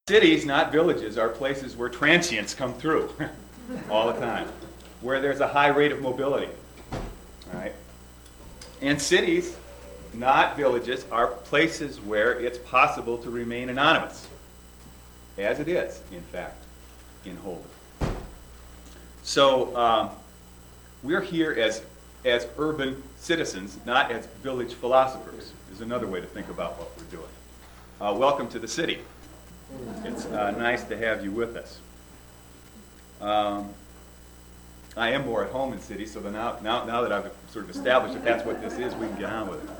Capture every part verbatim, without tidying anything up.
Cities, not villages, are places where transients come through all the time, where there's a high rate of mobility. All right? And cities, not villages, are places where it's possible to remain anonymous, as it is, in fact, in Holden. So um, we're here as, as urban citizens, not as village philosophers, is another way to think about what we're doing. Uh, welcome to the city. It's uh, nice to have you with us. Um, I am more at home in cities, so that now, now, now that I've sort of established that that's what this is, we can get on with it.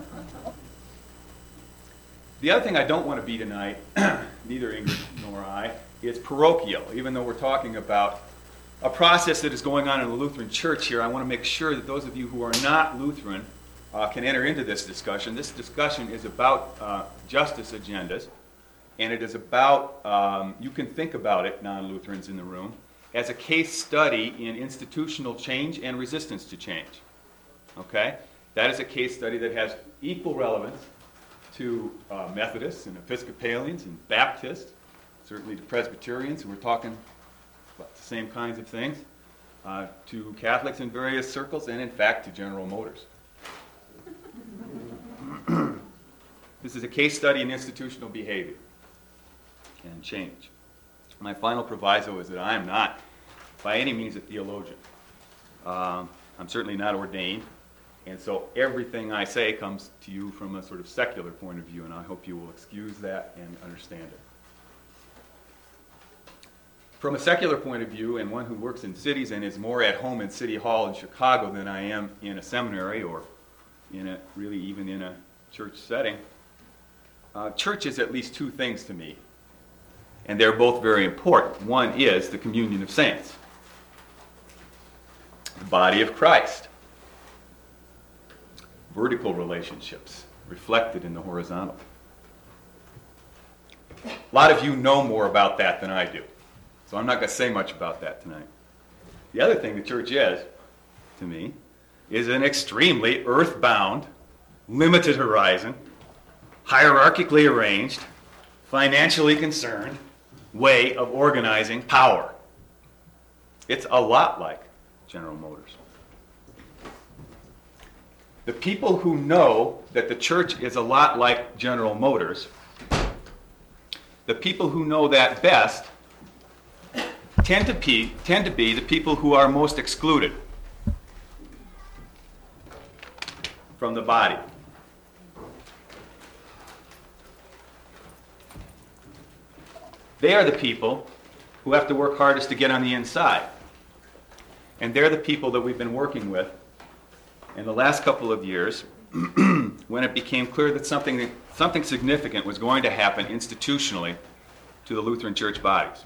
The other thing I don't want to be tonight, neither Ingrid nor I, is parochial. Even though we're talking about a process that is going on in the Lutheran Church here, I want to make sure that those of you who are not Lutheran uh, can enter into this discussion. This discussion is about uh, justice agendas, and it is about, um, you can think about it, non-Lutherans in the room, as a case study in institutional change and resistance to change. Okay? That is a case study that has equal relevance to uh, Methodists and Episcopalians and Baptists, certainly to Presbyterians, who are talking about the same kinds of things, uh, to Catholics in various circles, and in fact to General Motors. This is a case study in institutional behavior and change. My final proviso is that I am not, by any means, a theologian. Um, I'm certainly not ordained, and so everything I say comes to you from a sort of secular point of view, and I hope you will excuse that and understand it. From a secular point of view, and one who works in cities and is more at home in City Hall in Chicago than I am in a seminary or in a really even in a church setting, uh, church is at least two things to me. And they're both very important. One is the communion of saints, the body of Christ, vertical relationships reflected in the horizontal. A lot of you know more about that than I do, so I'm not going to say much about that tonight. The other thing the church is, to me, is an extremely earthbound, limited horizon, hierarchically arranged, financially concerned way of organizing power. It's a lot like General Motors. The people who know that the church is a lot like General Motors, the people who know that best, tend to be, tend to be the people who are most excluded from the body. They are the people who have to work hardest to get on the inside. And they're the people that we've been working with in the last couple of years when it became clear that something, something significant was going to happen institutionally to the Lutheran church bodies.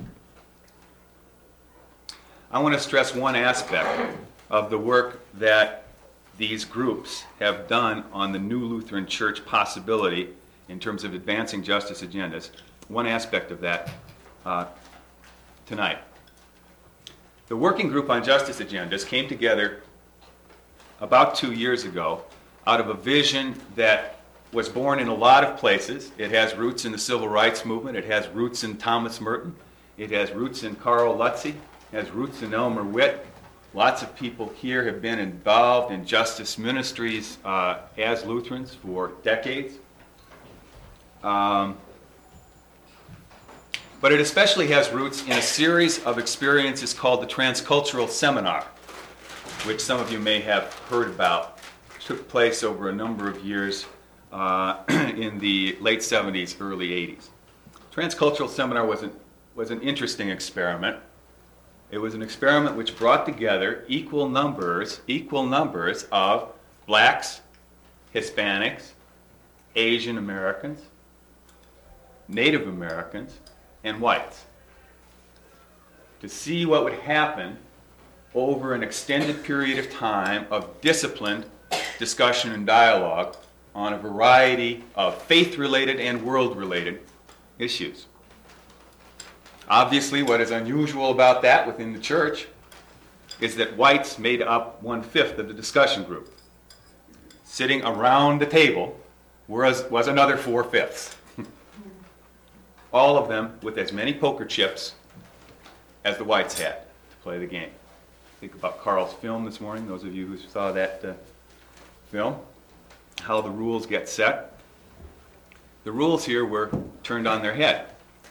I want to stress one aspect of the work that these groups have done on the new Lutheran church possibility in terms of advancing justice agendas. One aspect of that uh, tonight. The Working Group on Justice Agendas came together about two years ago out of a vision that was born in a lot of places. It has roots in the civil rights movement. It has roots in Thomas Merton. It has roots in Carl Lutze. It has roots in Elmer Witt. Lots of people here have been involved in justice ministries uh, as Lutherans for decades. Um, but it especially has roots in a series of experiences called the Transcultural Seminar, which some of you may have heard about. It took place over a number of years uh, in the late seventies, early eighties. Transcultural Seminar was an, was an interesting experiment. It was an experiment which brought together equal numbers, equal numbers of blacks, Hispanics, Asian Americans, Native Americans, and whites to see what would happen over an extended period of time of disciplined discussion and dialogue on a variety of faith-related and world-related issues. Obviously, what is unusual about that within the church is that whites made up one-fifth of the discussion group. Sitting around the table was, was another four-fifths. all of them with as many poker chips as the whites had to play the game. Think about Carl's film this morning, those of you who saw that uh, film, how the rules get set. The rules here were turned on their head.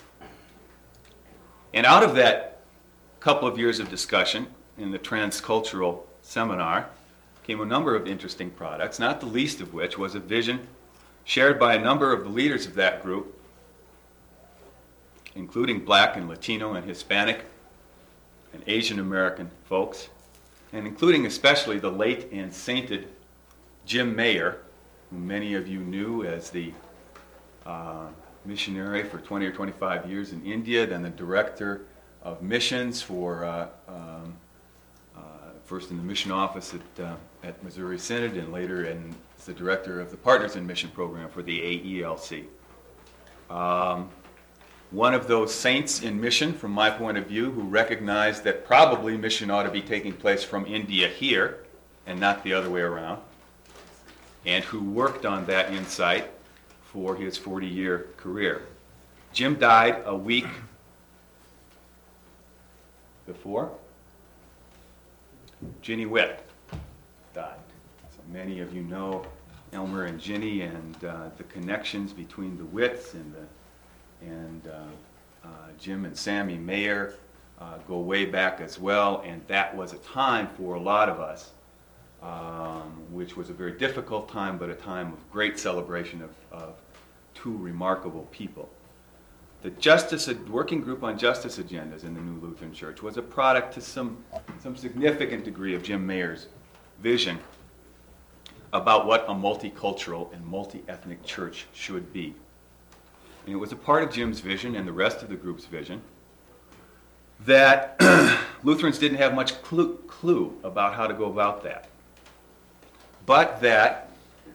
And out of that couple of years of discussion in the transcultural seminar came a number of interesting products, not the least of which was a vision shared by a number of the leaders of that group, including Black and Latino and Hispanic and Asian American folks, and including especially the late and sainted Jim Mayer, who many of you knew as the uh, missionary for twenty or twenty-five years in India, then the director of missions for uh, um, uh, first in the mission office at, uh, at Missouri Synod, and later in, as the director of the Partners in Mission program for the A E L C. Um, one of those saints in mission, from my point of view, who recognized that probably mission ought to be taking place from India here and not the other way around, and who worked on that insight for his forty-year career. Jim died a week before Ginny Witt died. So many of you know Elmer and Ginny and uh, the connections between the Witts and the, and uh, uh, Jim and Sammy Mayer uh, go way back as well, and that was a time for a lot of us, um, which was a very difficult time, but a time of great celebration of, of two remarkable people. The Justice, Working Group on Justice Agendas in the New Lutheran Church was a product to some, some significant degree of Jim Mayer's vision about what a multicultural and multi-ethnic church should be. And it was a part of Jim's vision and the rest of the group's vision that Lutherans didn't have much clue, clue about how to go about that. But that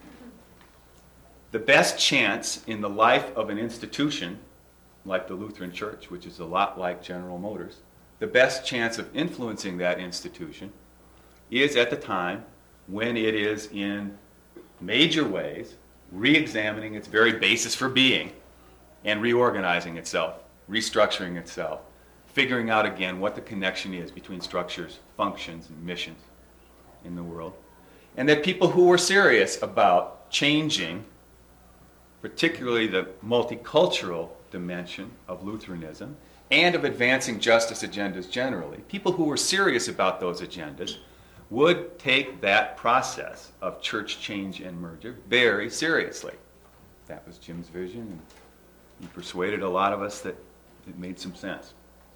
the best chance in the life of an institution like the Lutheran Church, which is a lot like General Motors, the best chance of influencing that institution is at the time when it is in major ways re-examining its very basis for being and reorganizing itself, restructuring itself, figuring out again what the connection is between structures, functions, and missions in the world. And that people who were serious about changing, particularly the multicultural dimension of Lutheranism and of advancing justice agendas generally, people who were serious about those agendas would take that process of church change and merger very seriously. That was Jim's vision, and he persuaded a lot of us that it made some sense.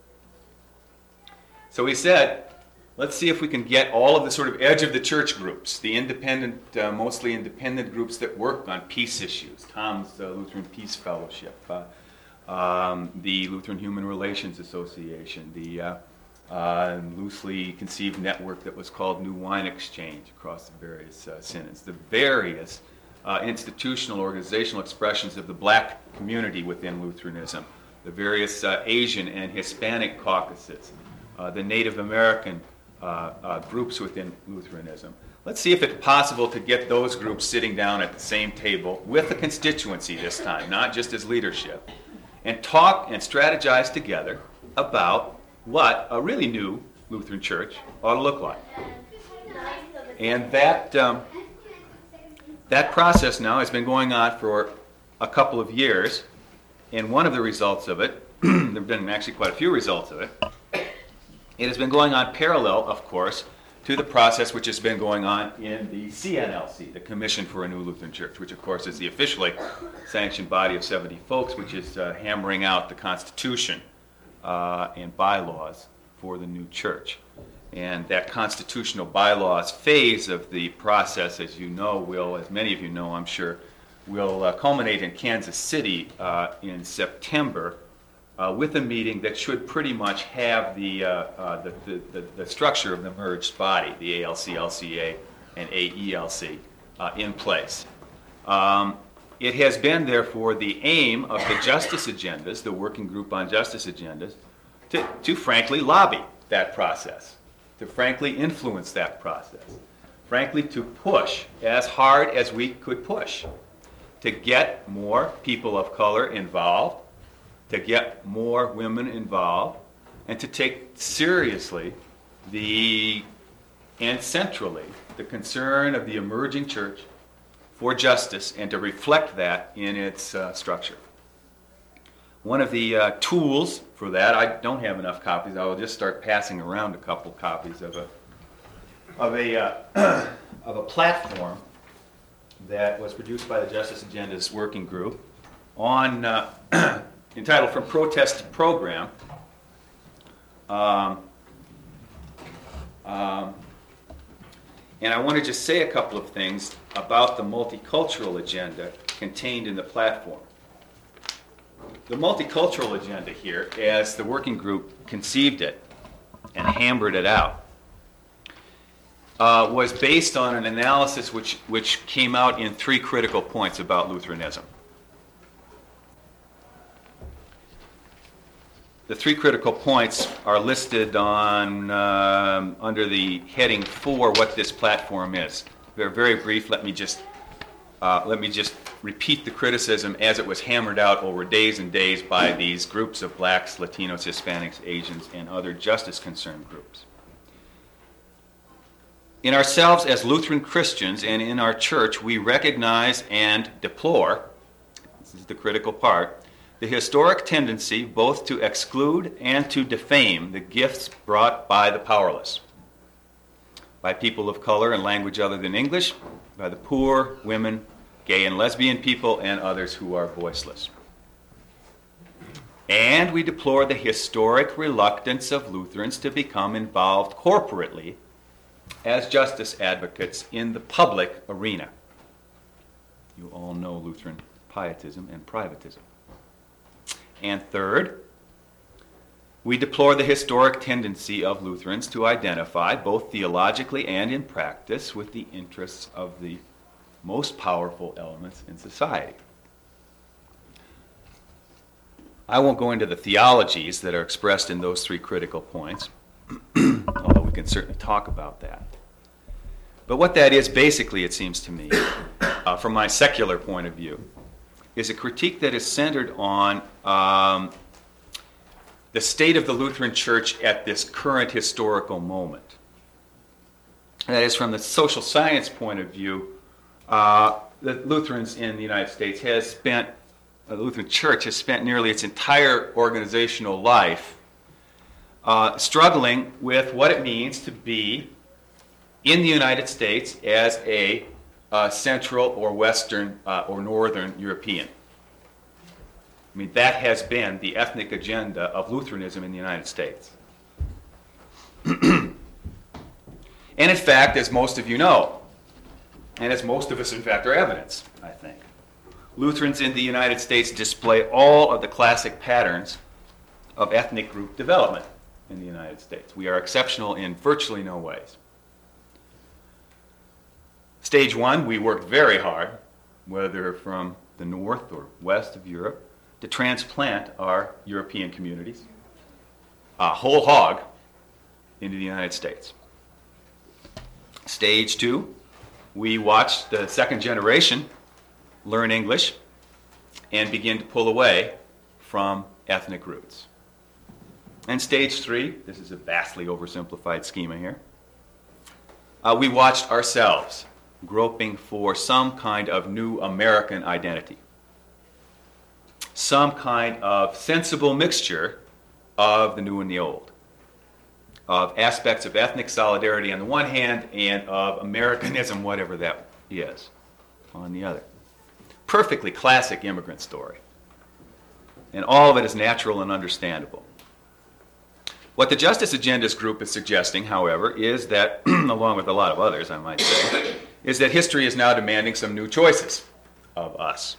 So he said, let's see if we can get all of the sort of edge of the church groups, the independent, uh, mostly independent groups that work on peace issues, Tom's uh, Lutheran Peace Fellowship, uh, um, the Lutheran Human Relations Association, the uh, uh, loosely conceived network that was called New Wine Exchange across the various uh, synods, the various uh, institutional, organizational expressions of the black community within Lutheranism, the various uh, Asian and Hispanic caucuses, uh, the Native American Uh, uh, groups within Lutheranism. Let's see if it's possible to get those groups sitting down at the same table with the constituency this time, not just as leadership, and talk and strategize together about what a really new Lutheran church ought to look like. And that, um, that process now has been going on for a couple of years, and one of the results of it, there have been actually quite a few results of it, it has been going on parallel, of course, to the process which has been going on in the C N L C, the Commission for a New Lutheran Church, which of course is the officially sanctioned body of seventy folks, which is uh, hammering out the Constitution uh, and bylaws for the new church. And that constitutional bylaws phase of the process, as you know, will, as many of you know, I'm sure, will uh, culminate in Kansas City uh, in September. Uh, with a meeting that should pretty much have the, uh, uh, the, the, the, the structure of the merged body, the A L C L C A and A E L C, uh, in place. Um, it has been, therefore, the aim of the justice agendas, the Working Group on Justice Agendas, to, to frankly lobby that process, to frankly influence that process, frankly to push as hard as we could push to get more people of color involved, to get more women involved and to take seriously the and centrally the concern of the emerging church for justice and to reflect that in its uh, structure. One of the uh, tools for that, I don't have enough copies, I will just start passing around a couple copies of a of a uh, of a platform that was produced by the Justice Agenda's working group on uh, entitled From Protest to Program. Um, um, and I want to just say a couple of things about the multicultural agenda contained in the platform. The multicultural agenda here, as the working group conceived it and hammered it out, uh, was based on an analysis which, which came out in three critical points about Lutheranism. The three critical points are listed on um, under the heading four, what this platform is. They're very brief. Let me just uh, let me just repeat the criticism as it was hammered out over days and days by these groups of blacks, Latinos, Hispanics, Asians, and other justice concerned groups. In ourselves as Lutheran Christians and in our church, we recognize and deplore, this is the critical part, the historic tendency both to exclude and to defame the gifts brought by the powerless, by people of color and language other than English, by the poor, women, gay and lesbian people, and others who are voiceless. And we deplore the historic reluctance of Lutherans to become involved corporately as justice advocates in the public arena. You all know Lutheran pietism and privatism. And third, we deplore the historic tendency of Lutherans to identify, both theologically and in practice, with the interests of the most powerful elements in society. I won't go into the theologies that are expressed in those three critical points, although we can certainly talk about that. But what that is, basically, it seems to me, uh, from my secular point of view, is a critique that is centered on um, the state of the Lutheran Church at this current historical moment. That is, from the social science point of view, uh, the Lutherans in the United States has spent, uh, the Lutheran Church has spent nearly its entire organizational life uh, struggling with what it means to be in the United States as a Uh, Central or Western uh, or Northern European. I mean, that has been the ethnic agenda of Lutheranism in the United States. And in fact, as most of you know, and as most of us in fact are evidence, I think, Lutherans in the United States display all of the classic patterns of ethnic group development in the United States. We are exceptional in virtually no ways. Stage one, we worked very hard, whether from the north or west of Europe, to transplant our European communities, uh, whole hog, into the United States. Stage two, we watched the second generation learn English and begin to pull away from ethnic roots. And stage three, this is a vastly oversimplified schema here, uh, we watched ourselves groping for some kind of new American identity, some kind of sensible mixture of the new and the old, of aspects of ethnic solidarity on the one hand and of Americanism, whatever that is, on the other. Perfectly classic immigrant story. And all of it is natural and understandable. What the Justice Agendas group is suggesting, however, is that, along with a lot of others, I might say, is that history is now demanding some new choices of us.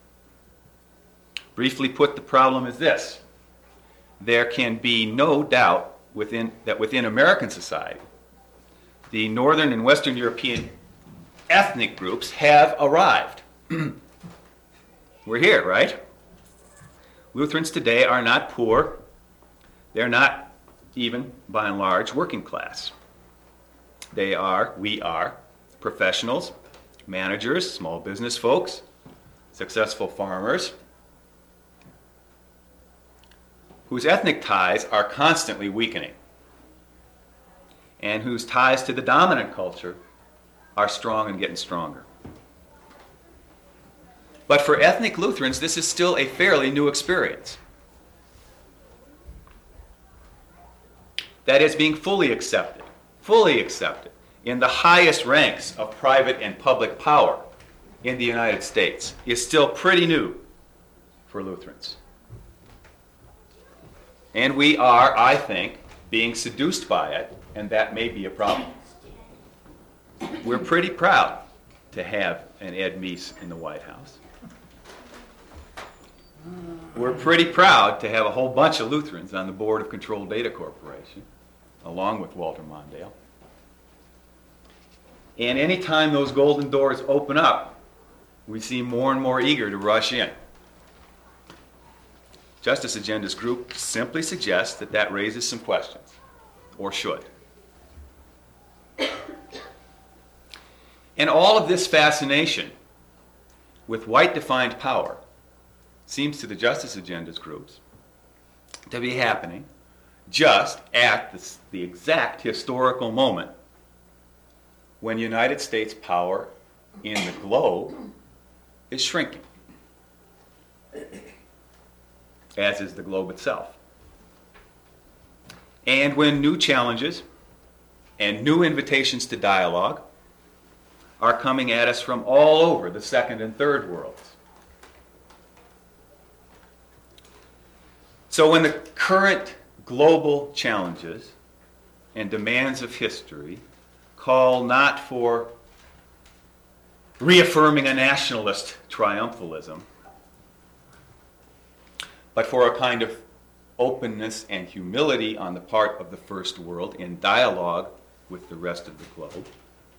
Briefly put, the problem is this. There can be no doubt within, that within American society, the Northern and Western European ethnic groups have arrived. We're here, right? Lutherans today are not poor. They're not even, by and large, working class. They are, we are, professionals, managers, small business folks, successful farmers, whose ethnic ties are constantly weakening, and whose ties to the dominant culture are strong and getting stronger. But for ethnic Lutherans, this is still a fairly new experience. That is, being fully accepted, fully accepted in the highest ranks of private and public power in the United States is still pretty new for Lutherans. And we are, I think, being seduced by it, and that may be a problem. We're pretty proud to have an Ed Meese in the White House. We're pretty proud to have a whole bunch of Lutherans on the board of Controlled Data Corporation, along with Walter Mondale. And anytime those golden doors open up, we seem more and more eager to rush in. Justice Agenda's group simply suggests that that raises some questions, or should. And all of this fascination with white-defined power seems to the Justice Agenda's groups to be happening just at the, the exact historical moment when United States power in the globe is shrinking, as is the globe itself. And when new challenges and new invitations to dialogue are coming at us from all over the second and third worlds. So when the current global challenges and demands of history call not for reaffirming a nationalist triumphalism, but for a kind of openness and humility on the part of the first world in dialogue with the rest of the globe,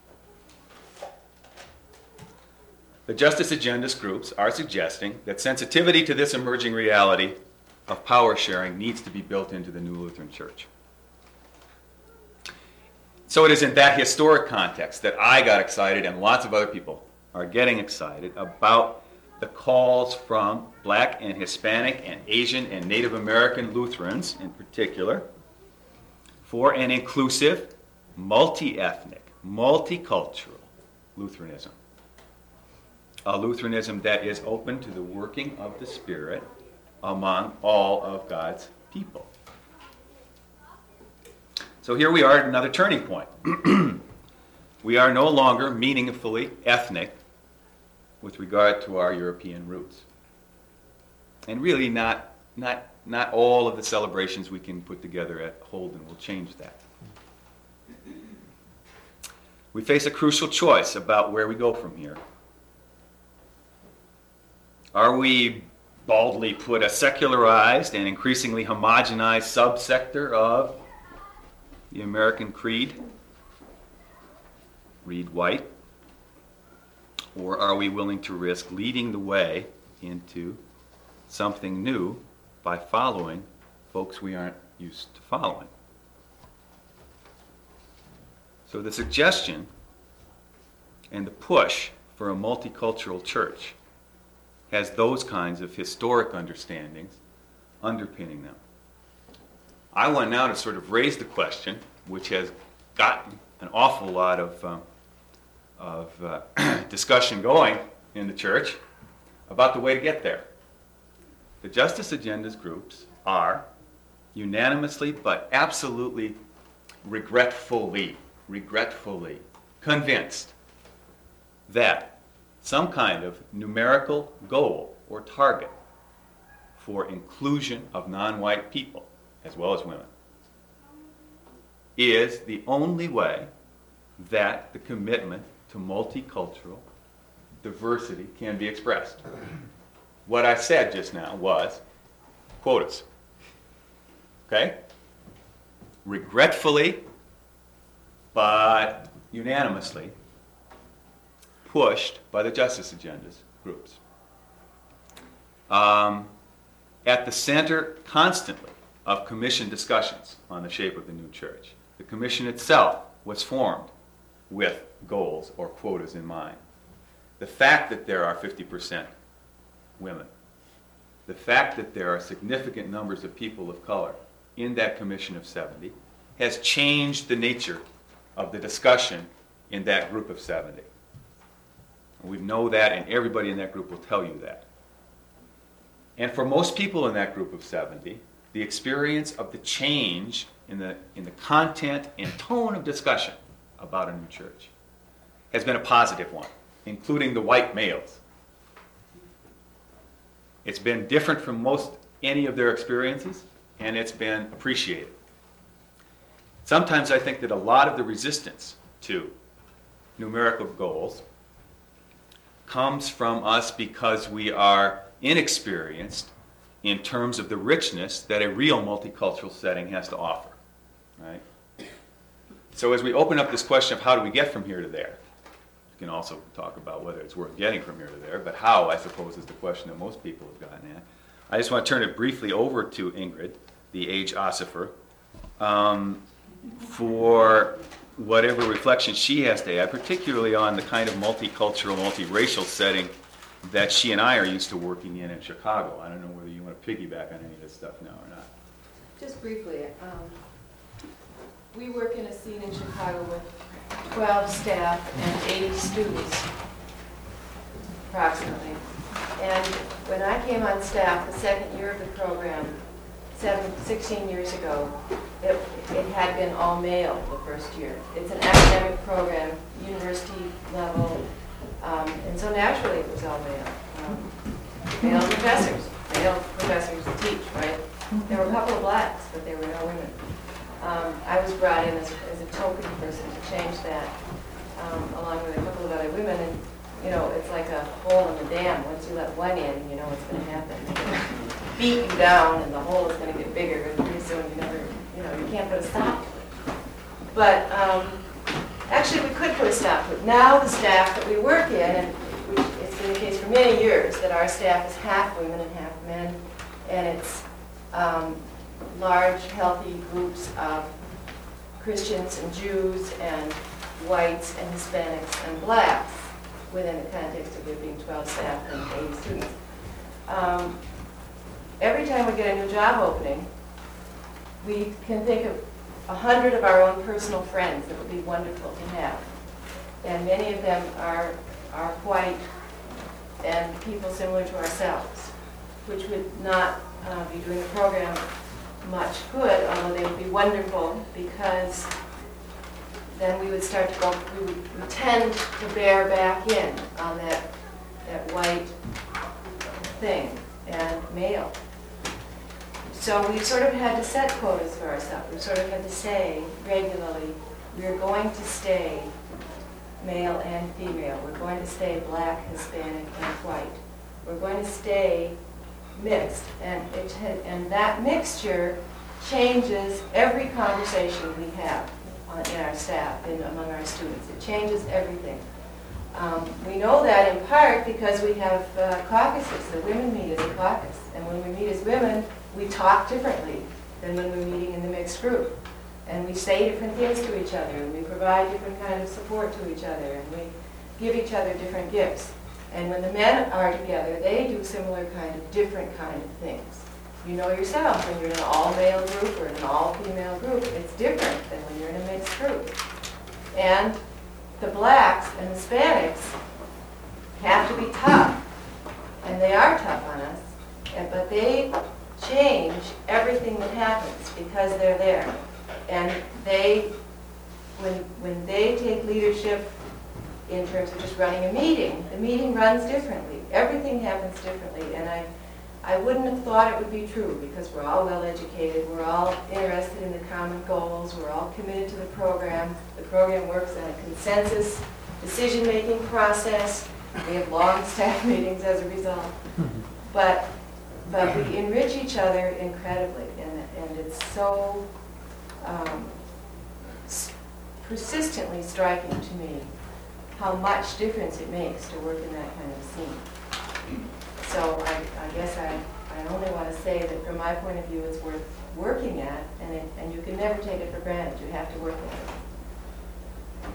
the Justice Agendist groups are suggesting that sensitivity to this emerging reality of power sharing needs to be built into the New Lutheran Church. So it is in that historic context that I got excited, and lots of other people are getting excited, about the calls from Black and Hispanic and Asian and Native American Lutherans in particular for an inclusive, multi-ethnic, multicultural Lutheranism. A Lutheranism that is open to the working of the Spirit among all of God's people. So here we are at another turning point. We are no longer meaningfully ethnic with regard to our European roots. And really not, not, not all of the celebrations we can put together at Holden will change that. We face a crucial choice about where we go from here. Are we baldly put a secularized and increasingly homogenized subsector of the American creed, read white, or are we willing to risk leading the way into something new by following folks we aren't used to following? So the suggestion and the push for a multicultural church has those kinds of historic understandings underpinning them. I want now to sort of raise the question, which has gotten an awful lot of, um, of uh, discussion going in the church, about the way to get there. The Justice Agenda's groups are unanimously but absolutely regretfully, regretfully convinced that some kind of numerical goal or target for inclusion of non-white people, as well as women, is the only way that the commitment to multicultural diversity can be expressed. What I said just now was quotas. Okay? Regretfully, but unanimously, pushed by the Justice Agenda's groups. Um, at the center, constantly, of commission discussions on the shape of the new church. The commission itself was formed with goals or quotas in mind. The fact that there are fifty percent women the fact that there are significant numbers of people of color in that commission of seventy has changed the nature of the discussion in that group of seventy. We know that, and everybody in that group will tell you that. And for most people in that group of seventy, the experience of the change in the, in the content and tone of discussion about a new church has been a positive one, including the white males. It's been different from most any of their experiences, and it's been appreciated. Sometimes I think that a lot of the resistance to numerical goals comes from us because we are inexperienced in terms of the richness that a real multicultural setting has to offer, right? So as we open up this question of how do we get from here to there, you can also talk about whether it's worth getting from here to there, but how, I suppose, is the question that most people have gotten at. I just want to turn it briefly over to Ingrid, the age ossifer, um, for whatever reflection she has to add, particularly on the kind of multicultural, multiracial setting that she and I are used to working in in Chicago. I don't know whether you want to piggyback on any of this stuff now or not. Just briefly, um, we work in a scene in Chicago with twelve staff and eighty students, approximately. And when I came on staff the second year of the program, seven, sixteen years ago, it, it had been all male the first year. It's an academic program, university level, um, and so naturally it was all male. Um, male professors, male professors to teach, right? There were a couple of blacks, but there were no women. Um, I was brought in as, as a token person to change that, um, along with a couple of other women. And you know, it's like a hole in the dam. Once you let one in, you know what's going to happen. It's going to beat you down, and the hole is going to get bigger, and pretty soon you never, you know, you can't put a stop to it. But um, actually, we could put a stop to it. Now, the staff that we work in, and we, it's been the case for many years, that our staff is half women and half men, and it's um, large, healthy groups of Christians and Jews and whites and Hispanics and blacks within the context of there being twelve staff and eighty students. Um, every time we get a new job opening, we can think of a hundred of our own personal friends that would be wonderful to have. And many of them are, are white and people similar to ourselves, which would not uh, be doing the program much good, although they would be wonderful, because then we would start to go, we would we tend to bear back in on that, that white thing and male. So we sort of had to set quotas for ourselves. We sort of had to say regularly, we're going to stay male and female. We're going to stay black, Hispanic, and white. We're going to stay mixed. And, it, and that mixture changes every conversation we have in our staff and among our students. It changes everything. Um, we know that in part because we have uh, caucuses. The women meet as a caucus. And when we meet as women, we talk differently than when we're meeting in the mixed group. And we say different things to each other, and we provide different kind of support to each other, and we give each other different gifts. And when the men are together, they do similar kind of different kind of things. You know yourself, when you're in an all-male group or in an all-female group, it's different than when you're in a mixed group. And the blacks and Hispanics have to be tough, and they are tough on us, and, but they change everything that happens because they're there. And they, when, when they take leadership in terms of just running a meeting, the meeting runs differently. Everything happens differently, and I I wouldn't have thought it would be true because we're all well educated, we're all interested in the common goals, we're all committed to the program. The program works on a consensus decision-making process. We have long staff meetings as a result. But but we enrich each other incredibly, and, and it's so um, persistently striking to me how much difference it makes to work in that kind of scene. So I, I guess I, I only want to say that from my point of view, it's worth working at, and, it, and you can never take it for granted. You have to work at it.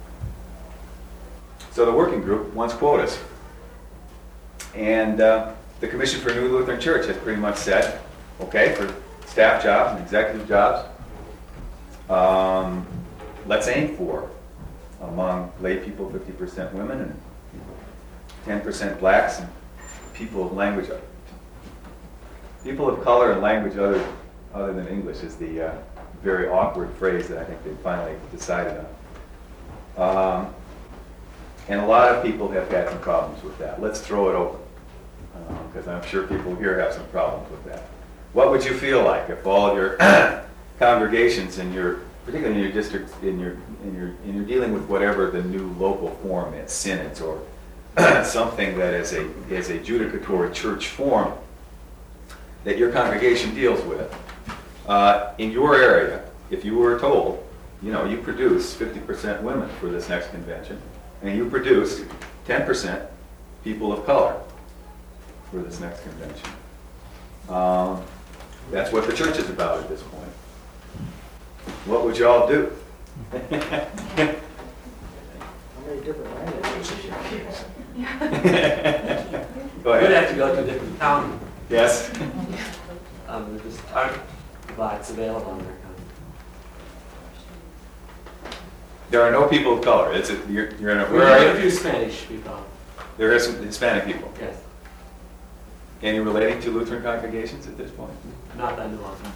So the working group wants quotas. And uh, the Commission for New Lutheran Church has pretty much said, okay, for staff jobs and executive jobs, um, let's aim for, among lay people, fifty percent women and ten percent blacks and people of language, people of color and language other, other than English is the uh, very awkward phrase that I think they finally decided on. Um, and a lot of people have had some problems with that. Let's throw it open, because I'm sure people here have some problems with that. What would you feel like if all of your congregations in your, particularly in your districts, in your, in your, in your dealing with whatever the new local form is, synods or something that is a is a judicatory church form that your congregation deals with, uh, in your area, if you were told, you know, you produce fifty percent women for this next convention, and you produce ten percent people of color for this next convention. Um, that's what the church is about at this point. What would y'all do? How many different languages? Go We'd ahead. have to go to a different county. Yes? Um, there just aren't blacks available in their county. There are no people of color. It's a, you're, you're in a, We where have are a you? few Spanish people, There are some Hispanic people. yes. Any relating to Lutheran congregations at this point? Not that I know of.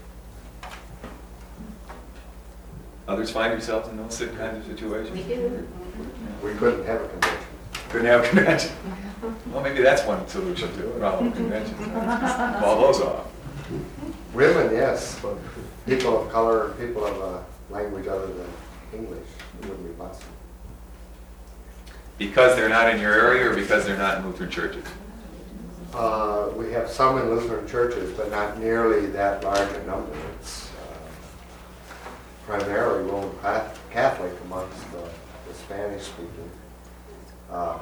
Others find yourselves in those kinds of situations? We do. We couldn't have a convention. Couldn't have a convention. Well, maybe that's one solution to a problem with conventions. Call those off. Women, yes, but people of color, people of a language other than English, it wouldn't be possible. Because they're not in your area or because they're not in Lutheran churches? Uh, we have some in Lutheran churches, but not nearly that large a number. It's uh, primarily Roman Cath- Catholic amongst the, the Spanish speaking. Um,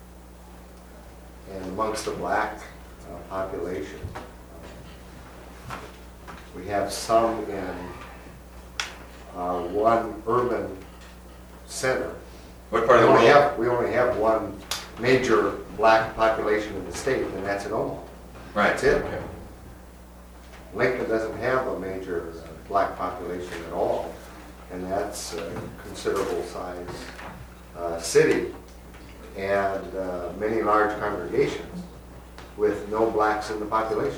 and amongst the black uh, population. Uh, we have some in uh, one urban center. What part We of the only world? have, we only have one major black population in the state, and that's in Omaha. Right. That's it. Okay. Lincoln doesn't have a major uh, black population at all, and that's a considerable size uh, city, and uh, many large congregations with no blacks in the population.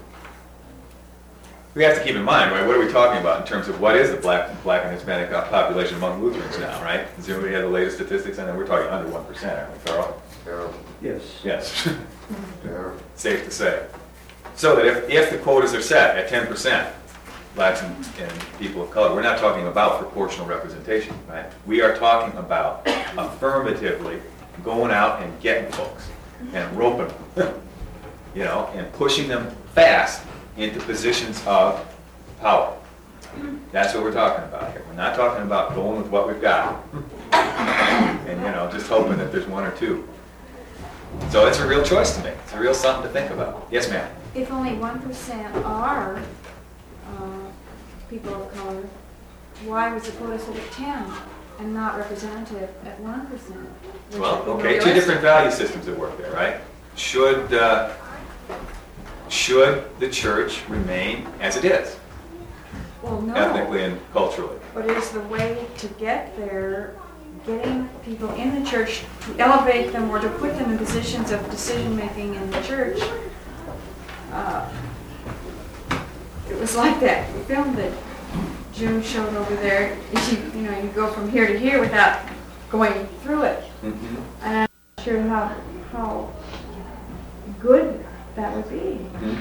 We have to keep in mind, right, what are we talking about in terms of what is the black, black and Hispanic population among Lutherans now, right? Does anybody have the latest statistics on that? We're talking under one percent, aren't we, Carl? Terrible, Yes. Yes. terrible. Safe to say. So that if, if the quotas are set at ten percent, blacks and, and people of color, we're not talking about proportional representation, right? We are talking about affirmatively going out and getting folks and roping them, you know, and pushing them fast into positions of power. That's what we're talking about here. We're not talking about going with what we've got and, you know, just hoping that there's one or two. So it's a real choice to make. It's a real something to think about. Yes, ma'am? If only one percent are uh, people of color, why was the quota set at ten and not representative at one percent? Well, okay, two different value systems at work there, right? Should, uh, should the church remain as it is, Well, ethnically no, and culturally? but is the way to get there getting people in the church to elevate them or to put them in positions of decision-making in the church? Uh, It was like that film that Jim showed over there. You, you know, you go from here to here without going through it. Mhm. And I'm not sure how, how good that would be. Mhm.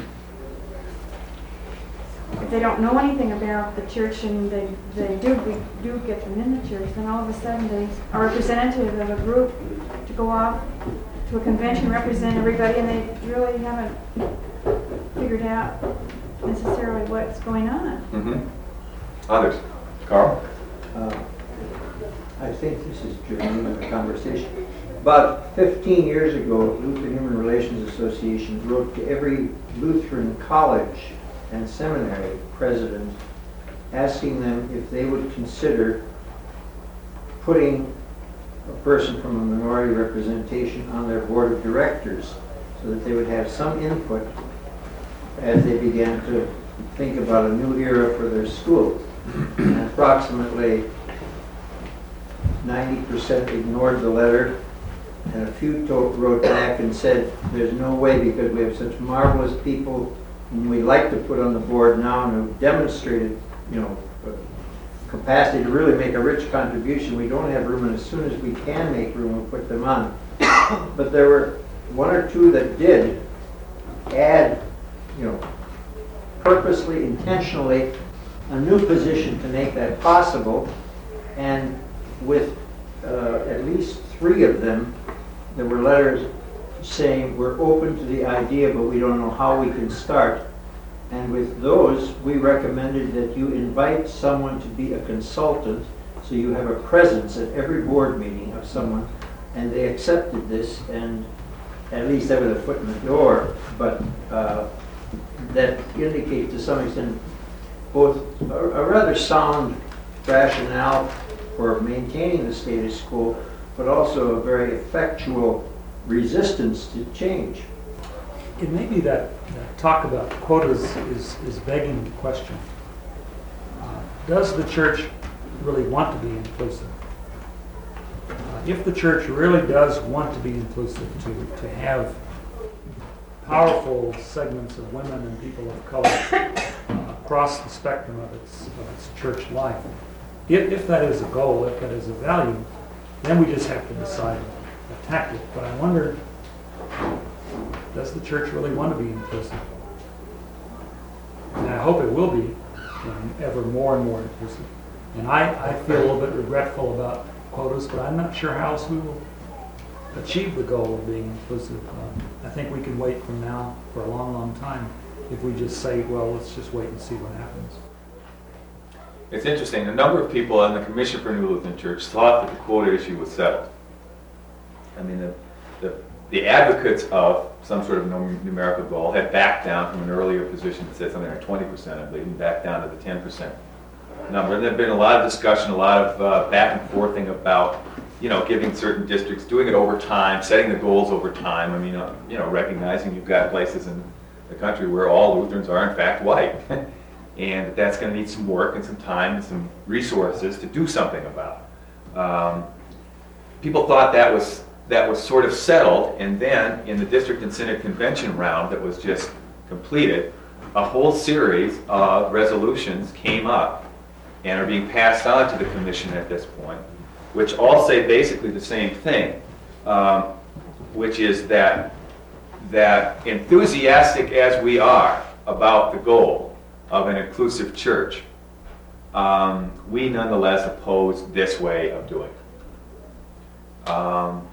If they don't know anything about the church and they, they do, we do get them in the church, then all of a sudden they are representative of a group to go off to a convention, represent everybody, and they really haven't figured out necessarily what's going on. Mhm. Others? Carl? Uh, I think this is germane of the conversation. About fifteen years ago, Lutheran Human Relations Association wrote to every Lutheran college and seminary president asking them if they would consider putting a person from a minority representation on their board of directors so that they would have some input as they began to think about a new era for their school. And approximately ninety percent ignored the letter, and a few to- wrote back and said, there's no way, because we have such marvelous people whom we like to put on the board now and who've demonstrated, you know, capacity to really make a rich contribution. We don't have room, and as soon as we can make room, we'll put them on. But there were one or two that did add, you know, purposely, intentionally, a new position to make that possible. And with uh, at least three of them, there were letters saying, we're open to the idea, but we don't know how we can start. And with those, we recommended that you invite someone to be a consultant, so you have a presence at every board meeting of someone. And they accepted this, and at least that was a foot in the door, but uh, that indicates to some extent both a, a rather sound rationale for maintaining the status quo, but also a very effectual resistance to change. It may be that, that talk about quotas is, is begging the question. Uh, does the church really want to be inclusive? Uh, if the church really does want to be inclusive, to, to have powerful segments of women and people of color uh, across the spectrum of its, of its church life, if, if that is a goal, if that is a value, then we just have to decide a tactic. But I wonder, does the church really want to be inclusive? And I hope it will be um, ever more and more inclusive. And I, I feel a little bit regretful about quotas, but I'm not sure how else we will achieve the goal of being inclusive. Um, I think we can wait from now for a long, long time if we just say, well, let's just wait and see what happens. It's interesting, a number of people on the Commission for New Lutheran Church thought that the quota issue was settled. I mean, the, the, the advocates of some sort of num- numerical goal had backed down from an earlier position that said something like twenty percent, I believe, and back down to the ten percent number. And there had been a lot of discussion, a lot of uh, back and forthing about, you know, giving certain districts, doing it over time, setting the goals over time. I mean, uh, you know, recognizing you've got places in the country where all Lutherans are in fact white. And that's going to need some work and some time and some resources to do something about. Um, people thought that was that was sort of settled, and then in the district and synod convention round that was just completed, a whole series of resolutions came up and are being passed on to the commission at this point, which all say basically the same thing, um, which is that that enthusiastic as we are about the goal of an inclusive church, um, we nonetheless oppose this way of doing it. Um,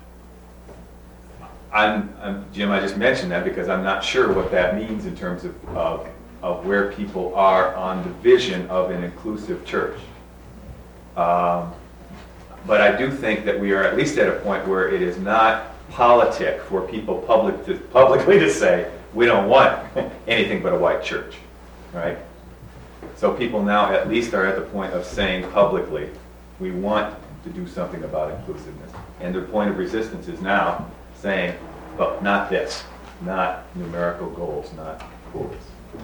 I'm, I'm, Jim, I just mentioned that because I'm not sure what that means in terms of, of, of where people are on the vision of an inclusive church. Um, but I do think that we are at least at a point where it is not politic for people public to, publicly to say, we don't want anything but a white church. Right? So people now at least are at the point of saying publicly, we want to do something about inclusiveness. And the point of resistance is now saying, but not this, not numerical goals, not quotas.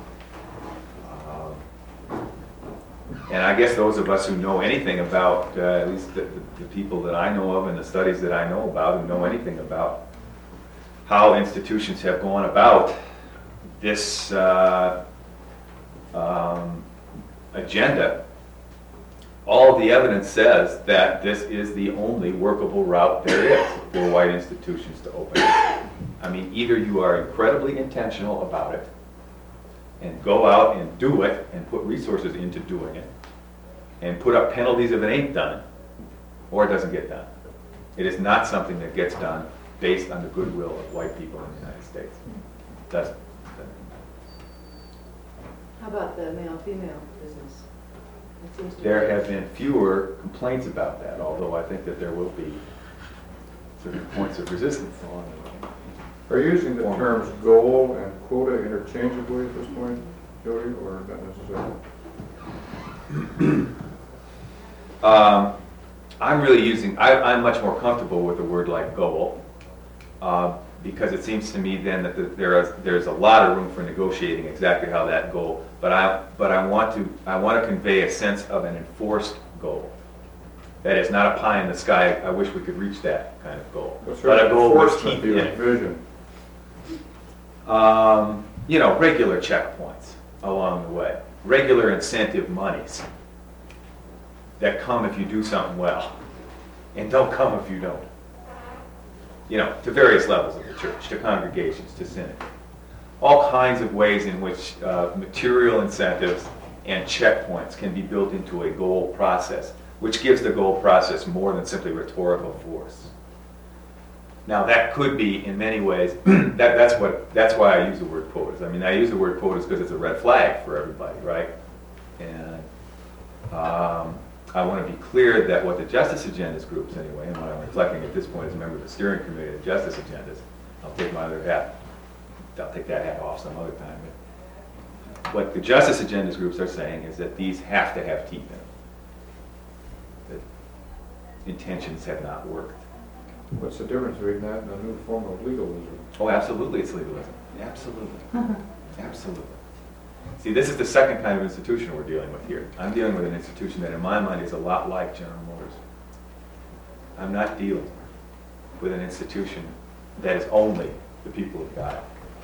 Um, and I guess those of us who know anything about, uh, at least the, the, the people that I know of and the studies that I know about, who know anything about how institutions have gone about this uh, Um, agenda, all of the evidence says that this is the only workable route there is for white institutions to open. I mean, either you are incredibly intentional about it and go out and do it and put resources into doing it and put up penalties if it ain't done, or it doesn't get done. It is not something that gets done based on the goodwill of white people in the United States. It doesn't. How about the male-female business? It seems to There be- have been fewer complaints about that, although I think that there will be certain points of resistance along the way. Are you using the terms goal and quota interchangeably at this point, Jody, or not necessarily? Um, I'm really using, I, I'm much more comfortable with a word like goal, uh, because it seems to me then that the- there is, there's a lot of room for negotiating exactly how that goal, but I, but I want to, I want to convey a sense of an enforced goal. That is not a pie in the sky, I wish we could reach that kind of goal. But But a certainly goal with enforcement teeth in be a it. vision. Um, you know, regular checkpoints along the way, regular incentive monies that come if you do something well, and don't come if you don't. You know, to various levels of the church, to congregations, to synod. All kinds of ways in which uh, material incentives and checkpoints can be built into a goal process, which gives the goal process more than simply rhetorical force. Now, that could be, in many ways, that, that's what that's why I use the word quotas. I mean, I use the word quotas because it's a red flag for everybody, right? And um, I want to be clear that what the Justice Agendas groups, anyway, and what I'm reflecting at this point as a member of the steering committee of the Justice Agendas, I'll take my other hat, I'll take that hat off some other time. But what the Justice Agendas groups are saying is that these have to have teeth in them. That intentions have not worked. What's the difference between that and a new form of legalism? Oh, absolutely, it's legalism. Absolutely. Absolutely. See, this is the second kind of institution we're dealing with here. I'm dealing with an institution that, in my mind, is a lot like General Motors. I'm not dealing with an institution that is only the people of God.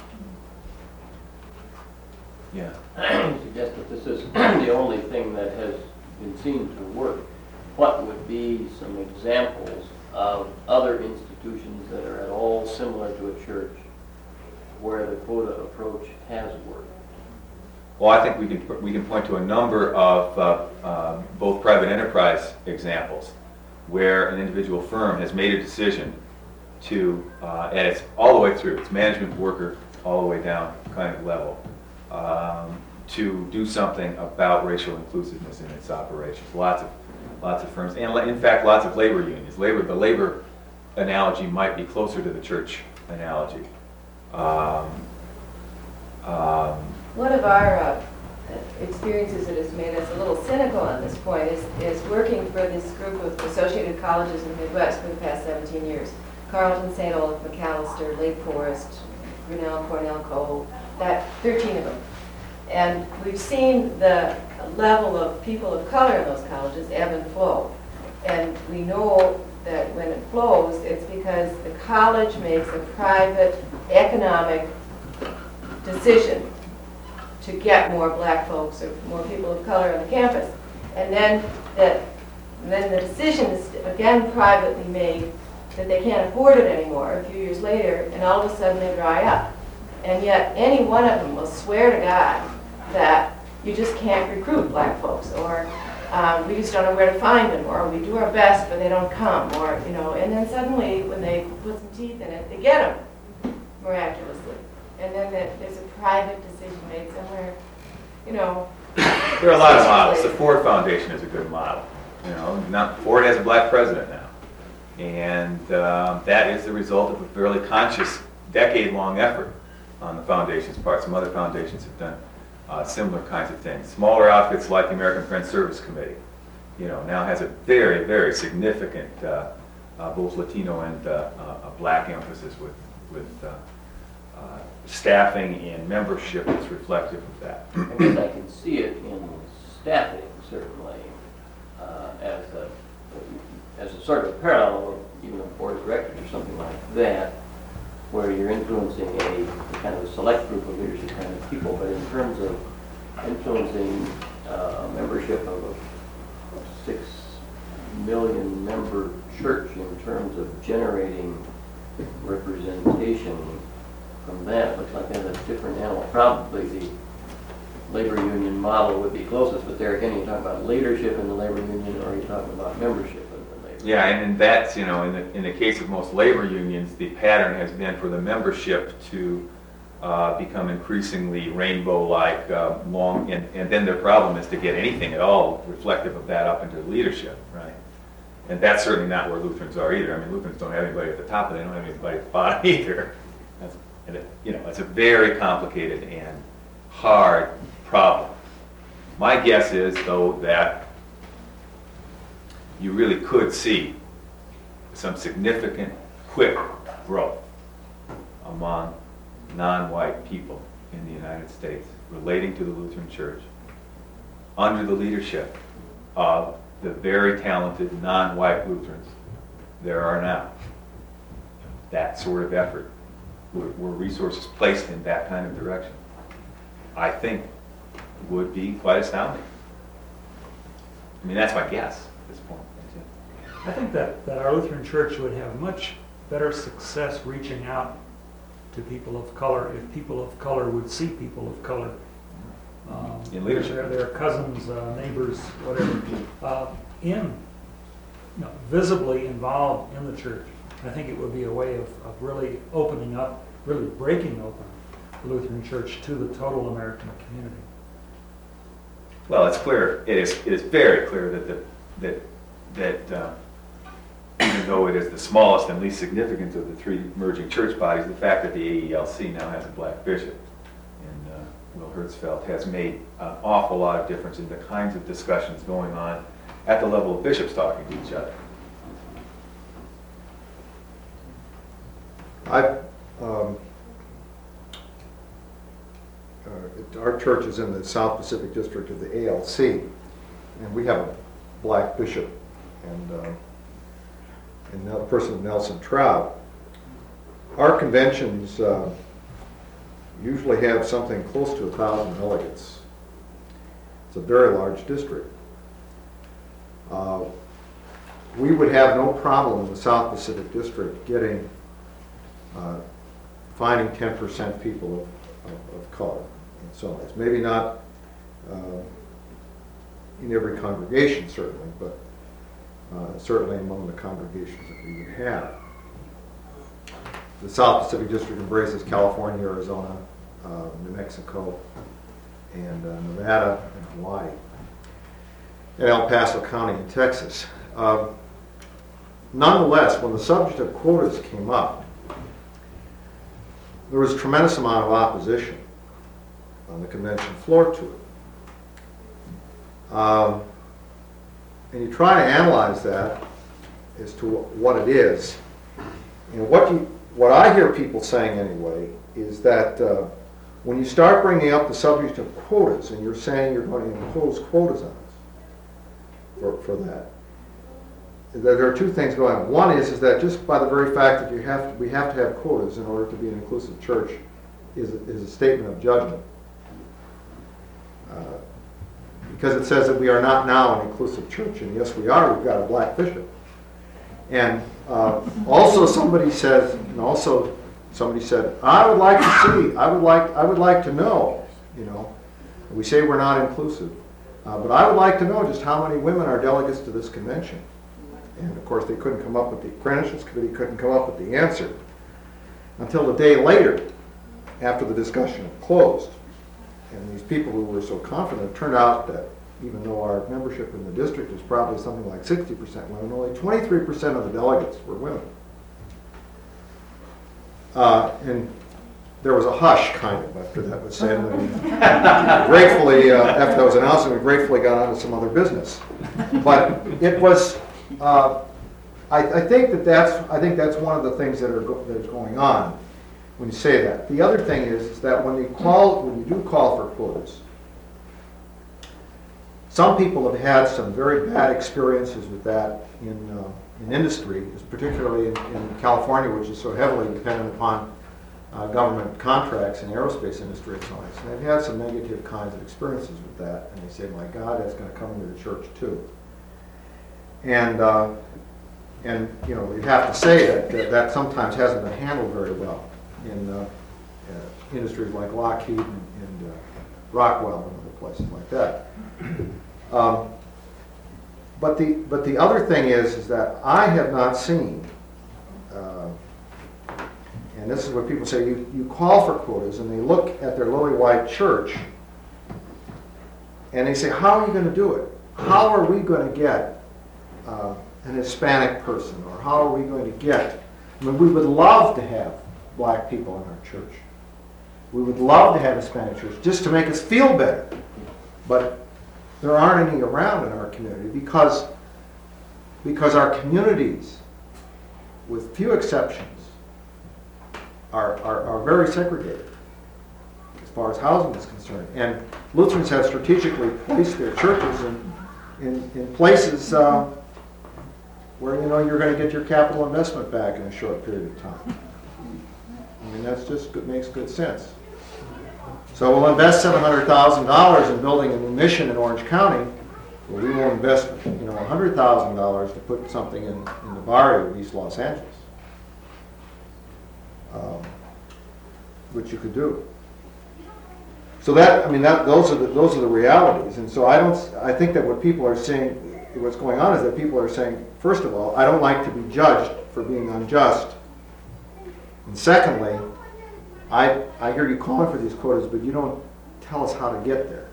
Yeah. I would suggest that this is the only thing that has been seen to work. What would be some examples of other institutions that are at all similar to a church where the quota approach has worked? Well, I think we can we can point to a number of uh, uh, both private enterprise examples where an individual firm has made a decision to, uh, and it's all the way through, it's management worker all the way down kind of level, um, to do something about racial inclusiveness in its operations. Lots of lots of firms, and in fact, lots of labor unions. Labor, the labor analogy might be closer to the church analogy. Um, um, One of our uh, experiences that has made us a little cynical on this point is, is working for this group of associated colleges in the Midwest for the past seventeen years. Carleton, Saint Olaf, Macalester, Lake Forest, Grinnell, Cornell, Cole, that, thirteen of them. And we've seen the level of people of color in those colleges ebb and flow. And we know that when it flows, it's because the college makes a private economic decision to get more black folks or more people of color on the campus. And then that, then the decision is again privately made that they can't afford it anymore a few years later, and all of a sudden they dry up. And yet any one of them will swear to God that you just can't recruit black folks, or um, we just don't know where to find them, or we do our best but they don't come, or, you know, and then suddenly when they put some teeth in it, they get them miraculously. And then that there's a private decision made somewhere, you know. There are a lot of models. The Ford Foundation is a good model. You know, not, Ford has a black president now. And um, that is the result of a fairly conscious, decade-long effort on the foundation's part. Some other foundations have done uh, similar kinds of things. Smaller outfits like the American Friends Service Committee, you know, now has a very, very significant uh, uh, both Latino and uh, uh, black emphasis with, with uh, uh, staffing and membership that's reflective of that. I guess I can see it in staffing, certainly, uh, as a as a sort of parallel of even a board of directors or something like that, where you're influencing a kind of a select group of leadership kind of people. But in terms of influencing uh, membership of a six million member church in terms of generating representation from that, looks like that's a different animal. Probably the labor union model would be closest, but there again, you're talking about leadership in the labor union, or you're talking about membership in the labor union. Yeah, and, and that's, you know, in the, in the case of most labor unions, the pattern has been for the membership to uh, become increasingly rainbow-like, uh, long, and, and then their problem is to get anything at all reflective of that up into leadership, right? And that's certainly not where Lutherans are either. I mean, Lutherans don't have anybody at the top, and they don't have anybody at the bottom either. That's, and it, you know, it's a very complicated and hard problem. My guess is, though, that you really could see some significant, quick growth among non-white people in the United States relating to the Lutheran Church under the leadership of the very talented non-white Lutherans there are now. That sort of effort, were, were resources placed in that kind of direction, I think would be quite astounding. I mean, that's my guess at this point. I think that, that our Lutheran Church would have much better success reaching out to people of color if people of color would see people of color. Um, In leadership. Their, their cousins, uh, neighbors, whatever, uh, in, you know, visibly involved in the church. I think it would be a way of, of really opening up, really breaking open the Lutheran Church to the total American community. Well, it's clear, it is, it is very clear that the, that, that uh, even though it is the smallest and least significant of the three merging church bodies, the fact that the A E L C now has a black bishop, and uh, Will Hertzfeld, has made an awful lot of difference in the kinds of discussions going on at the level of bishops talking to each other. I, um, uh, it- our church is in the South Pacific District of the A L C, and we have a black bishop, and uh, and now the person Nelson Trout. Our conventions uh, usually have something close to a thousand delegates. It's a very large district. Uh, we would have no problem in the South Pacific District getting uh, finding ten percent people of, of, of color. And so it's maybe not uh, in every congregation, certainly, but uh, certainly among the congregations that we would have. The South Pacific District embraces California, Arizona, uh, New Mexico, and uh, Nevada, and Hawaii, and El Paso County in Texas. Uh, nonetheless, when the subject of quotas came up, there was a tremendous amount of opposition on the convention floor to it. Um, and you try to analyze that as to what it is. And what you, what I hear people saying anyway is that uh, when you start bringing up the subject of quotas, and you're saying you're going to impose quotas on us for, for that, there are two things going on. One is, is that just by the very fact that you have to, we have to have quotas in order to be an inclusive church is a, is a statement of judgment. Uh, because it says that we are not now an inclusive church, and yes, we are. We've got a black bishop. And uh, also somebody says, and also somebody said, I would like to see, I would like, I would like to know, you know, we say we're not inclusive, uh, but I would like to know just how many women are delegates to this convention. And of course, they couldn't come up with the credentials committee couldn't come up with the answer until a day later, after the discussion had closed. And these people who were so confident, it turned out that even though our membership in the district is probably something like sixty percent women, only twenty-three percent of the delegates were women. Uh, and there was a hush, kind of, after that was said. And gratefully, uh, after that was announced, we gratefully got on to some other business. But it was. Uh, I, I think that that's I think that's one of the things that are go, that is going on when you say that. The other thing is, is that when you call when you do call for quotas, some people have had some very bad experiences with that in uh, in industry, particularly in, in California, which is so heavily dependent upon uh, government contracts in the aerospace industry and so on. So they've had some negative kinds of experiences with that, and they say, "My God, that's going to come into the church too." And, uh, and you know, you have to say that, that that sometimes hasn't been handled very well in uh, uh, industries like Lockheed and, and uh, Rockwell and other places like that. Um, but the but the other thing is is that I have not seen, uh, and this is what people say: you you call for quotas, and they look at their lily white church, and they say, "How are you going to do it? How are we going to get Uh, an Hispanic person, or how are we going to get?" I mean, we would love to have black people in our church. We would love to have Hispanic church just to make us feel better. But there aren't any around in our community because because our communities, with few exceptions, are, are, are very segregated as far as housing is concerned. And Lutherans have strategically placed their churches in, in, in places uh, where, you know, you're going to get your capital investment back in a short period of time. I mean, that's just good, makes good sense. So we'll invest seven hundred thousand dollars in building a new mission in Orange County. Well, we will invest, you know, one hundred thousand dollars to put something in, in the barrio of East Los Angeles, um, which you could do. So that, I mean, that those are the those are the realities. And so I don't, I think that what people are saying, what's going on is that people are saying, first of all, I don't like to be judged for being unjust. And secondly, I I hear you calling for these quotas, but you don't tell us how to get there.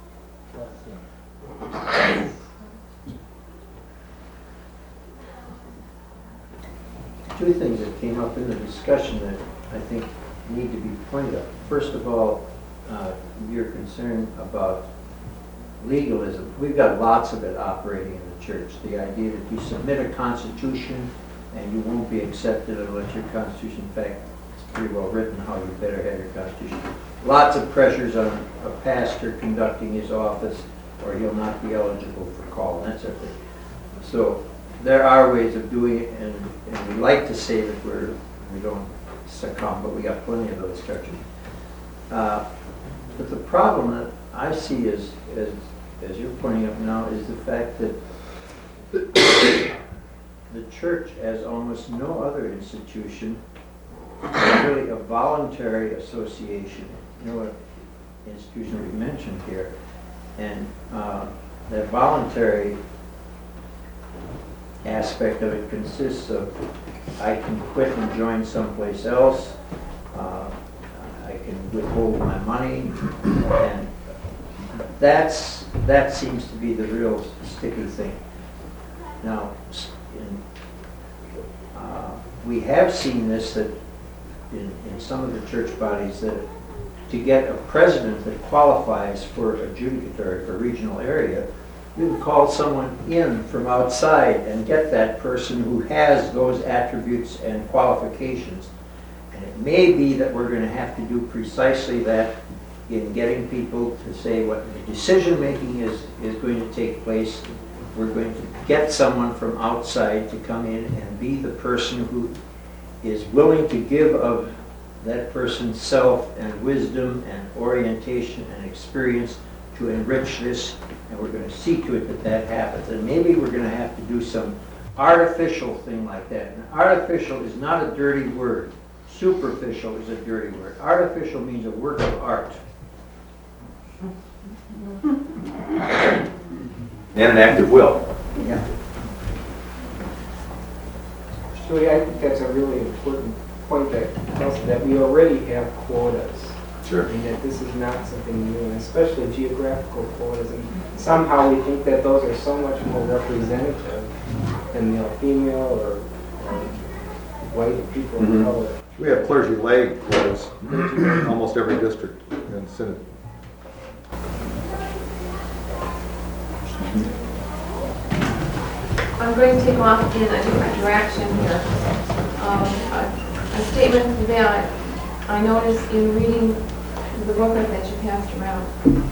Two things that came up in the discussion that I think need to be pointed out. First of all, uh, your concern about legalism. We've got lots of it operating in the church. The idea that you submit a constitution and you won't be accepted unless your constitution, in fact, it's pretty well written how you better have your constitution. Lots of pressures on a pastor conducting his office, or he'll not be eligible for call and that sort of thing. So there are ways of doing it, and, and we like to say that we're we don't succumb, but we got plenty of those structures. Uh, but the problem that I see is, as as you're pointing out now, is the fact that the church, as almost no other institution, is really a voluntary association. You know what institution we mentioned here, and uh, that voluntary aspect of it consists of I can quit and join someplace else. Uh, I can withhold my money, and that's that seems to be the real sticky thing. Now, in, uh, we have seen this that in, in some of the church bodies that to get a president that qualifies for adjudicatory for regional area, you can call someone in from outside and get that person who has those attributes and qualifications. And it may be that we're going to have to do precisely that in getting people to say what the decision making is, is going to take place. We're going to get someone from outside to come in and be the person who is willing to give of that person's self and wisdom and orientation and experience to enrich this, and we're going to see to it that that happens. And maybe we're going to have to do some artificial thing like that. And artificial is not a dirty word. Superficial is a dirty word. Artificial means a work of art. And an act of will. Yeah. Julie, I think that's a really important point that tells us that we already have quotas. Sure. And that this is not something new, and especially geographical quotas. And somehow we think that those are so much more representative than male, female, or, or white people of Mhm. color. We have clergy lay quotas in almost every district in the Synod. I'm going to take off in a different direction here. Um, a, a statement that I noticed in reading the booklet that you passed around,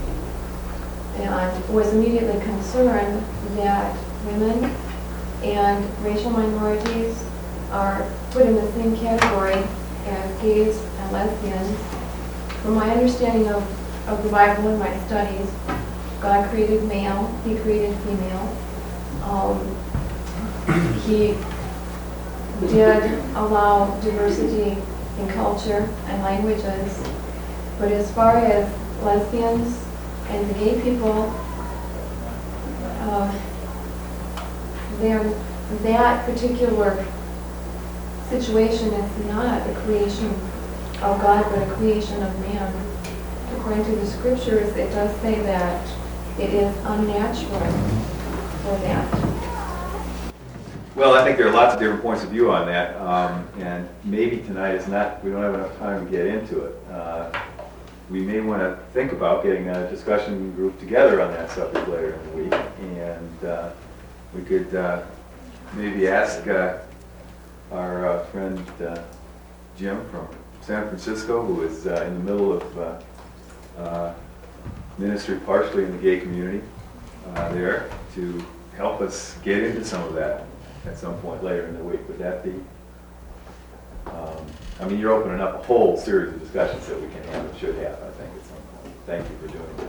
and was immediately concerned that women and racial minorities are put in the same category as gays and lesbians. From my understanding of, of the Bible and my studies, God created male, He created female. Um, he did allow diversity in culture and languages, but as far as lesbians and the gay people, uh, they're, that particular situation is not a creation of God, but a creation of man. According to the scriptures, it does say that it is unnatural for that. Well, I think there are lots of different points of view on that, um, and maybe tonight is not, we don't have enough time to get into it. Uh, we may want to think about getting a discussion group together on that subject later in the week, and uh, we could uh, maybe ask uh, our uh, friend uh, Jim from San Francisco, who is uh, in the middle of uh, uh, ministry partially in the gay community uh, there, to help us get into some of that at some point later in the week. Would that be? Um, I mean, you're opening up a whole series of discussions that we can have and should have, I think, at some point. Thank you for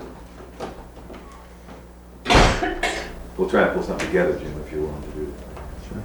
doing that. We'll try and pull something together, Jim, if you're willing to do that. Sure.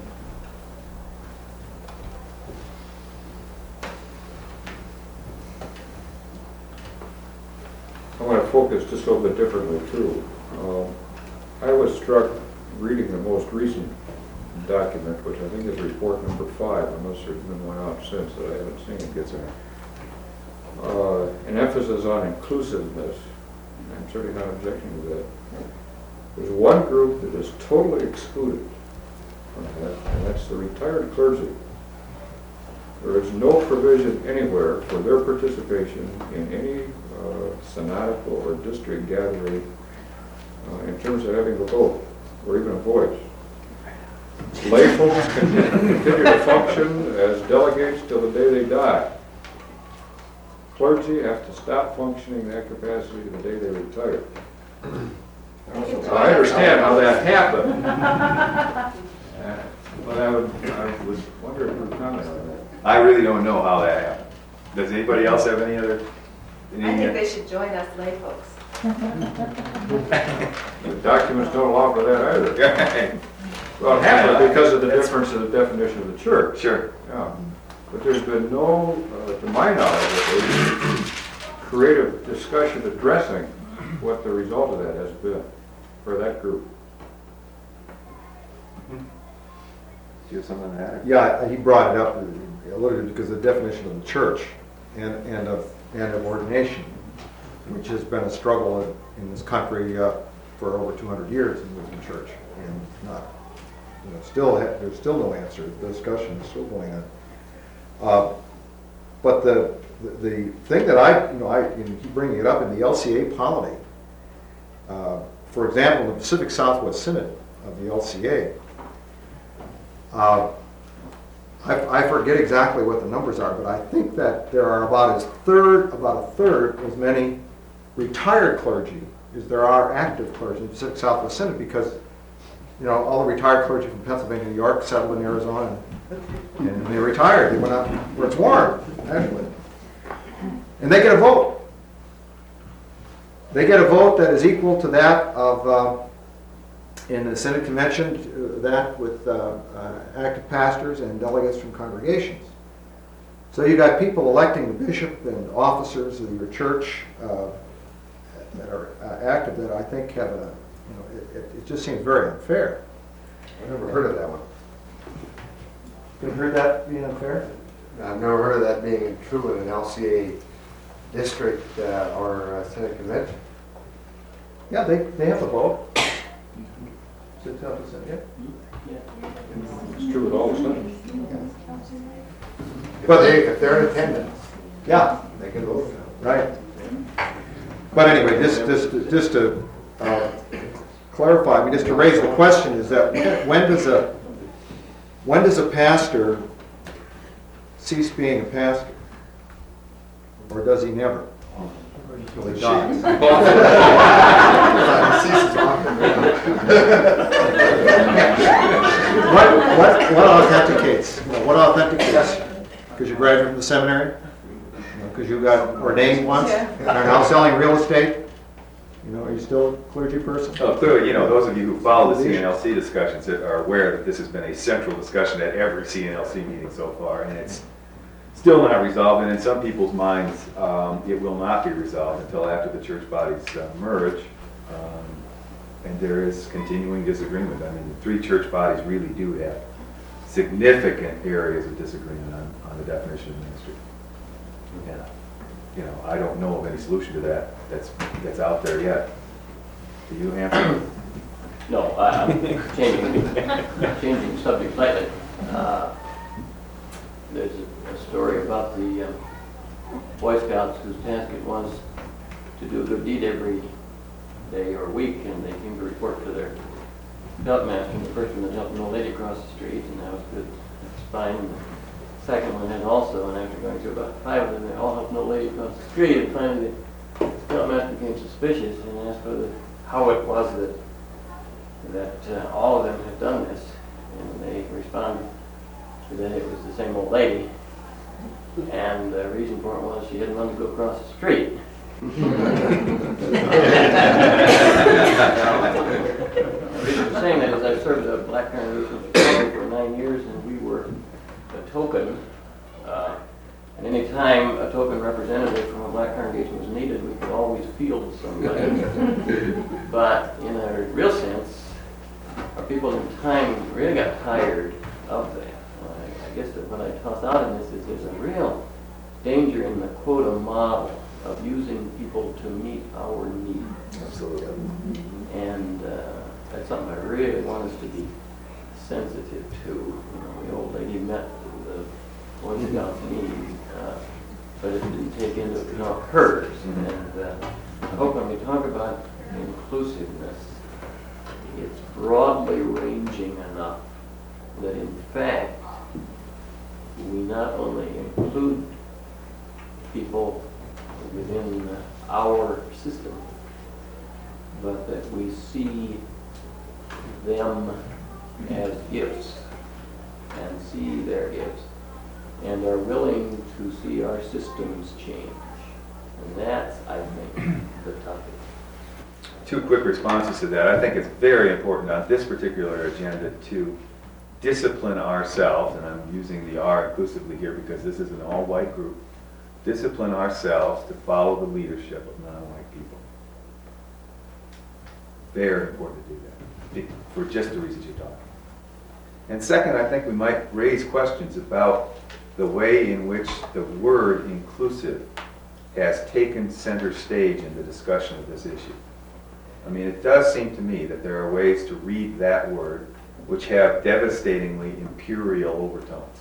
I want to focus just a little bit differently too. Um, I was struck reading the most recent document, which I think is report number five, unless there's been one out since that I haven't seen. It gets there. Uh, an emphasis on inclusiveness. I'm certainly not objecting to that. There's one group that is totally excluded from that, and that's the retired clergy. There is no provision anywhere for their participation in any uh, synodical or district gathering uh, in terms of having a vote or even a voice. Lay folks continue, continue to function as delegates till the day they die. Clergy have to stop functioning in that capacity the day they retire. So I understand how that happened. Uh, But I would, I would wonder if you would comment on that. I really don't know how that happened. Does anybody else have any other? Any, I think they should join us lay folks. The documents don't allow for that either. Well, it happened because of the difference in the definition of the church. Sure. Yeah. But there's been no, uh, to my knowledge, creative discussion addressing what the result of that has been for that group. Do you have something to add? Yeah, he brought it up a little bit because of the definition of the church and, and of and of ordination, which has been a struggle in, in this country uh, for over two hundred years in the Lutheran Church, and not, you know, still ha there's still no answer. The discussion is still going on. Uh, but the, the the thing that I, you know, I you know, keep bringing it up in the L C A polity. Uh, for example, the Pacific Southwest Synod of the L C A. Uh, I, I forget exactly what the numbers are, but I think that there are about as third, about a third as many retired clergy as there are active clergy in the Pacific Southwest Synod, because, you know, all the retired clergy from Pennsylvania, New York settled in Arizona, and, and they retired. They went out where it's warm, actually, and they get a vote. They get a vote that is equal to that of. Uh, In the Synod Convention, uh, that with uh, uh, active pastors and delegates from congregations. So you got people electing the bishop and officers of your church uh, that are uh, active that I think have a, you know, it, it, it just seems very unfair. I've never heard of that one. You heard that being unfair? I've never heard of that being true in an L C A district uh, or uh, Synod Convention. Yeah, they, they have a vote. Six out of seven, yeah. It's true with all the synods. If they, if they're in attendance, Yeah, they can vote. right. But anyway, just, just, just to uh, clarify, I mean, just to raise the question is that when does a, when does a pastor cease being a pastor? Or does he never? Until he dies. What, what, what authenticates? You know, what authenticates? Because you graduated from the seminary? Because you, know, you got ordained once and are now selling real estate? You know, are you still a clergy person? Oh, clearly, you know, those of you who follow the C N L C discussions are aware that this has been a central discussion at every C N L C meeting so far, and it's still not resolved, and in some people's minds, um, it will not be resolved until after the church bodies uh, merge. Um, and there is continuing disagreement. I mean, the three church bodies really do have significant areas of disagreement on, on the definition of ministry. And, you know, I don't know of any solution to that that's that's out there yet. Do you, Anthony? No, I- I'm changing, changing subject slightly. Uh, There's a, a story about the um, Boy Scouts whose task it was to do a good deed every day or week, and they came to report to their scout master, and the person that helped an old lady across the street, and that was good. That's fine. And second one had also, and after going through about five of them, they all helped an old lady across the street, and finally the scoutmaster became suspicious and asked whether, how it was that that uh, all of them had done this, and they responded that it was the same old lady, and the reason for it was she hadn't wanted to go across the street. The reason for saying that is I've served a black congregation in Chicago for nine years, and we were a token, uh, and any time a token representative from a black congregation was needed, we could always field somebody. But in a real sense, our people in time really got tired of that. I, I guess that what I toss out in this is there's a real danger in the quota model of using people to meet our needs. Absolutely. And uh, that's something I really want us to be sensitive to. You know, the old lady met the Boy Scout's needs, uh, but it didn't take into account hers. Mm-hmm. And uh, I hope when we talk about inclusiveness, it's broadly ranging enough that in fact we not only include people within our system, but that we see them as gifts and see their gifts and are willing to see our systems change. And that's, I think, the topic. Two quick responses to that. I think it's very important on this particular agenda to discipline ourselves, and I'm using the R inclusively here because this is an all-white group, discipline ourselves to follow the leadership of non-white people. Very important to do that, for just the reasons you're talking. And second, I think we might raise questions about the way in which the word inclusive has taken center stage in the discussion of this issue. I mean, it does seem to me that there are ways to read that word which have devastatingly imperial overtones.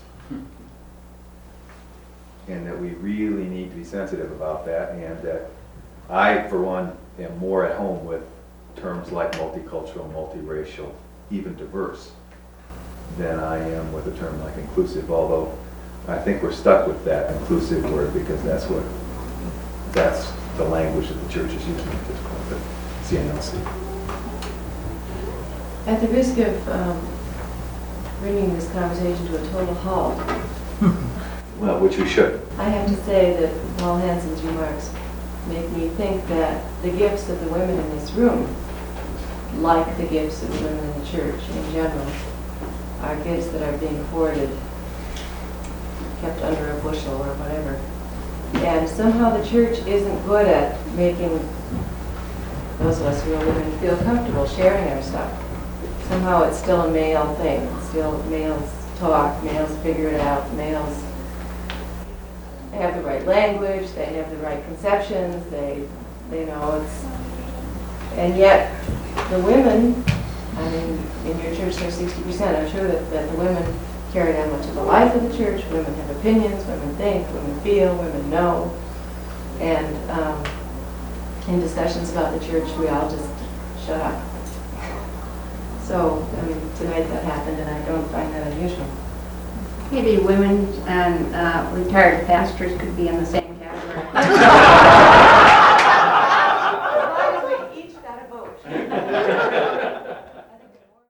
And that we really need to be sensitive about that, and that I, for one, am more at home with terms like multicultural, multiracial, even diverse, than I am with a term like inclusive, although I think we're stuck with that inclusive word because that's what, that's the language that the church is using at this point, but C N L C. At the risk of um, bringing this conversation to a total halt, Well, which we should. I have to say that Paul Hansen's remarks make me think that the gifts of the women in this room, like the gifts of the women in the church in general, are gifts that are being hoarded, kept under a bushel or whatever. And somehow the church isn't good at making those of us who are women feel comfortable sharing our stuff. Somehow it's still a male thing. It's still males talk, males figure it out, males they have the right language, they have the right conceptions, they, they know it's, and yet the women, I mean, in your church there's sixty percent, I'm sure that, that the women carry down much of the life of the church, women have opinions, women think, women feel, women know, and um, in discussions about the church we all just shut up. So, I mean, tonight that happened and I don't find that unusual. Maybe women and uh, retired pastors could be in the same category.